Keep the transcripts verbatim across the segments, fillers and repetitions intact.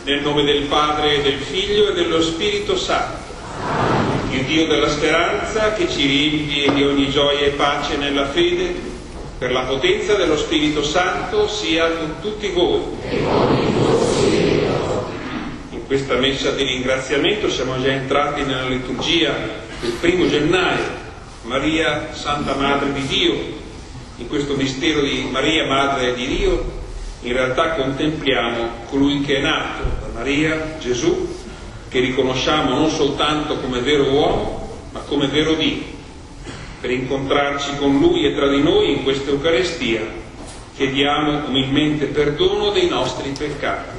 Nel nome del Padre, e del Figlio e dello Spirito Santo. Il Dio della speranza, che ci riempie di ogni gioia e pace nella fede, per la potenza dello Spirito Santo, sia con tutti voi. In questa messa di ringraziamento siamo già entrati nella liturgia del primo gennaio, Maria, Santa Madre di Dio. In questo mistero di Maria, Madre di Dio, in realtà contempliamo colui che è nato da Maria, Gesù, che riconosciamo non soltanto come vero uomo, ma come vero Dio. Per incontrarci con Lui e tra di noi in questa Eucaristia chiediamo umilmente perdono dei nostri peccati.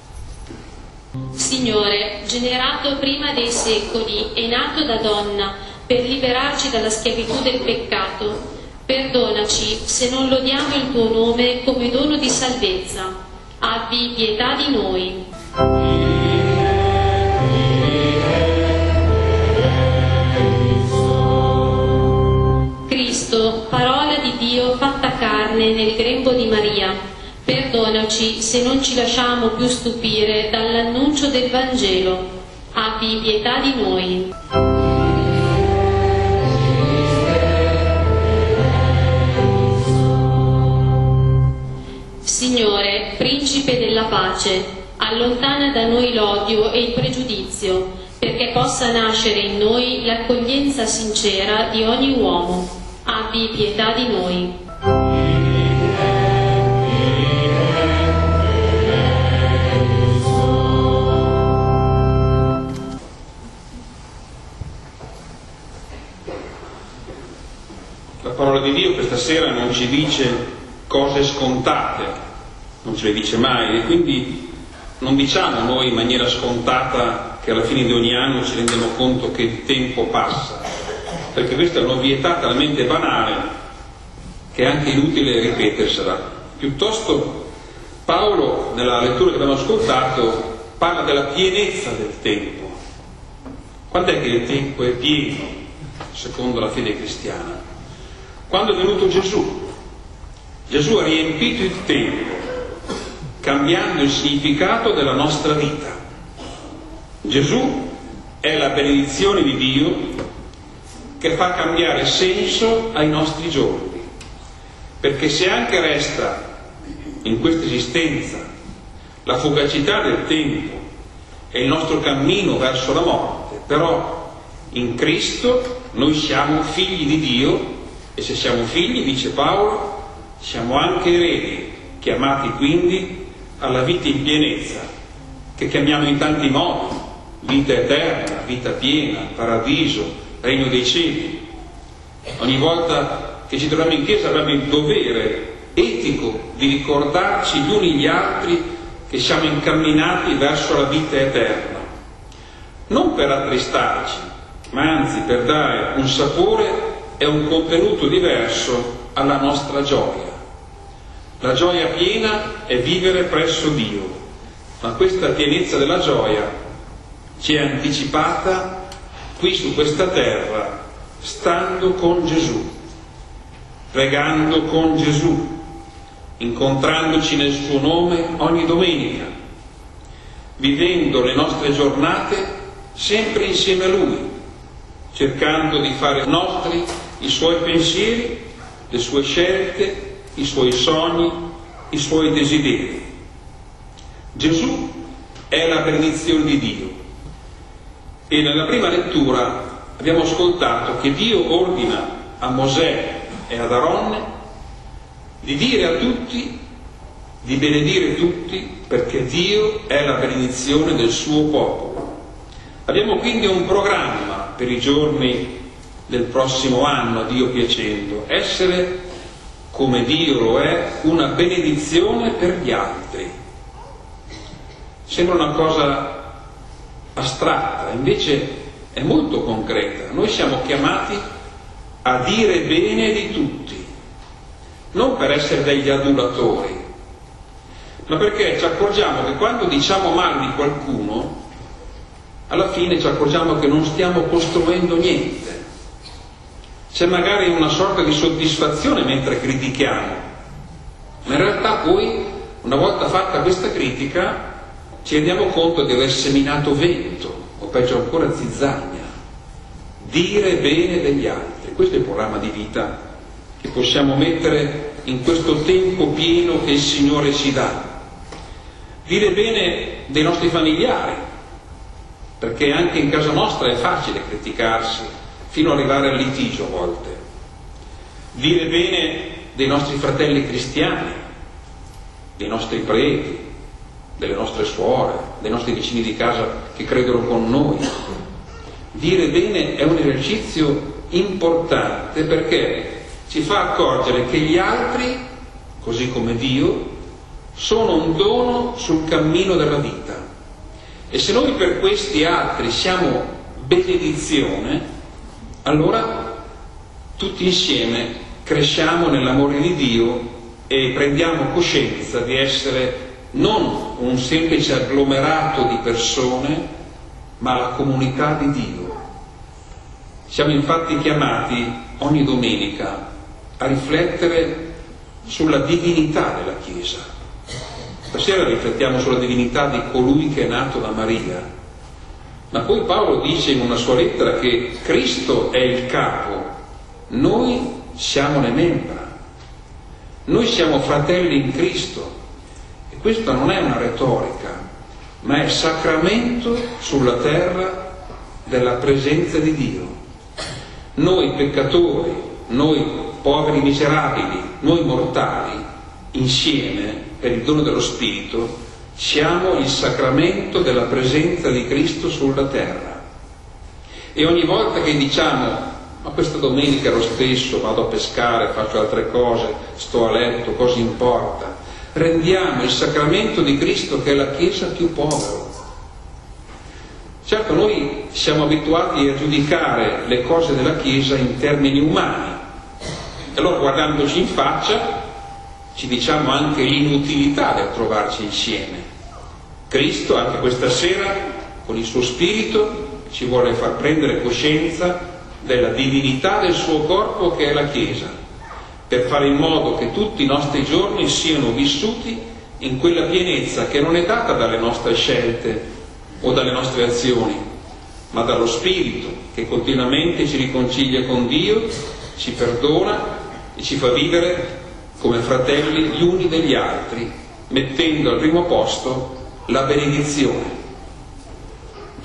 Signore, generato prima dei secoli e nato da donna per liberarci dalla schiavitù del peccato, perdonaci se non lodiamo il tuo nome come dono di salvezza. Abbi pietà di noi. Cristo, parola di Dio fatta carne nel grembo di Maria, perdonaci se non ci lasciamo più stupire dall'annuncio del Vangelo. Abbi pietà di noi. Signore, Principe della pace, allontana da noi l'odio e il pregiudizio, perché possa nascere in noi l'accoglienza sincera di ogni uomo. Abbi pietà di noi. La parola di Dio questa sera non ci dice cose scontate, non ce le dice mai, e quindi non diciamo noi in maniera scontata che alla fine di ogni anno ci rendiamo conto che il tempo passa, perché questa è un'ovvietà talmente banale che è anche inutile ripetersela. Piuttosto Paolo, nella lettura che abbiamo ascoltato, parla della pienezza del tempo. Quando è che il tempo è pieno, secondo la fede cristiana? Quando è venuto Gesù. Gesù ha riempito il tempo, cambiando il significato della nostra vita. Gesù è la benedizione di Dio che fa cambiare senso ai nostri giorni, perché se anche resta in questa esistenza la fugacità del tempo e il nostro cammino verso la morte, però in Cristo noi siamo figli di Dio, e se siamo figli, dice Paolo, siamo anche eredi, chiamati quindi alla vita in pienezza, che chiamiamo in tanti modi: vita eterna, vita piena, paradiso, regno dei cieli. Ogni volta che ci troviamo in chiesa abbiamo il dovere etico di ricordarci gli uni gli altri che siamo incamminati verso la vita eterna, non per attristarci, ma anzi per dare un sapore e un contenuto diverso alla nostra gioia. La gioia piena è vivere presso Dio, ma questa pienezza della gioia ci è anticipata qui su questa terra, stando con Gesù, pregando con Gesù, incontrandoci nel suo nome ogni domenica, vivendo le nostre giornate sempre insieme a Lui, cercando di fare nostri i Suoi pensieri, le Sue scelte, i Suoi sogni, i Suoi desideri. Gesù è la benedizione di Dio, e nella prima lettura abbiamo ascoltato che Dio ordina a Mosè e ad Aronne di dire a tutti, di benedire tutti, perché Dio è la benedizione del suo popolo. Abbiamo quindi un programma per i giorni del prossimo anno, Dio piacendo, essere, come Dio lo è, una benedizione per gli altri. Sembra una cosa astratta, invece è molto concreta. Noi siamo chiamati a dire bene di tutti, non per essere degli adulatori, ma perché ci accorgiamo che quando diciamo male di qualcuno, alla fine ci accorgiamo che non stiamo costruendo niente. C'è magari una sorta di soddisfazione mentre critichiamo, ma in realtà poi, una volta fatta questa critica, ci rendiamo conto di aver seminato vento, o peggio ancora zizzania. Dire bene degli altri, questo è il programma di vita che possiamo mettere in questo tempo pieno che il Signore ci dà. Dire bene dei nostri familiari, perché anche in casa nostra è facile criticarsi fino ad arrivare al litigio a volte. Dire bene dei nostri fratelli cristiani, dei nostri preti, delle nostre suore, dei nostri vicini di casa che credono con noi. Dire bene è un esercizio importante perché ci fa accorgere che gli altri, così come Dio, sono un dono sul cammino della vita. E se noi per questi altri siamo benedizione, allora tutti insieme cresciamo nell'amore di Dio e prendiamo coscienza di essere non un semplice agglomerato di persone, ma la comunità di Dio. Siamo infatti chiamati ogni domenica a riflettere sulla divinità della Chiesa. Stasera riflettiamo sulla divinità di colui che è nato da Maria, ma poi Paolo dice in una sua lettera che Cristo è il capo, noi siamo le membra, noi siamo fratelli in Cristo. E questa non è una retorica, ma è sacramento sulla terra della presenza di Dio. Noi peccatori, noi poveri miserabili, noi mortali, insieme, per il dono dello Spirito, siamo il sacramento della presenza di Cristo sulla terra. E ogni volta che diciamo ma questa domenica è lo stesso, vado a pescare, faccio altre cose, sto a letto, cosa importa? Rendiamo il sacramento di Cristo, che è la Chiesa, più povero. Certo, noi siamo abituati a giudicare le cose della Chiesa in termini umani. E allora, guardandoci in faccia, ci diciamo anche l'inutilità del trovarci insieme. Cristo, anche questa sera, con il suo Spirito, ci vuole far prendere coscienza della divinità del suo corpo, che è la Chiesa, per fare in modo che tutti i nostri giorni siano vissuti in quella pienezza che non è data dalle nostre scelte o dalle nostre azioni, ma dallo Spirito che continuamente ci riconcilia con Dio, ci perdona e ci fa vivere come fratelli gli uni degli altri, mettendo al primo posto la benedizione.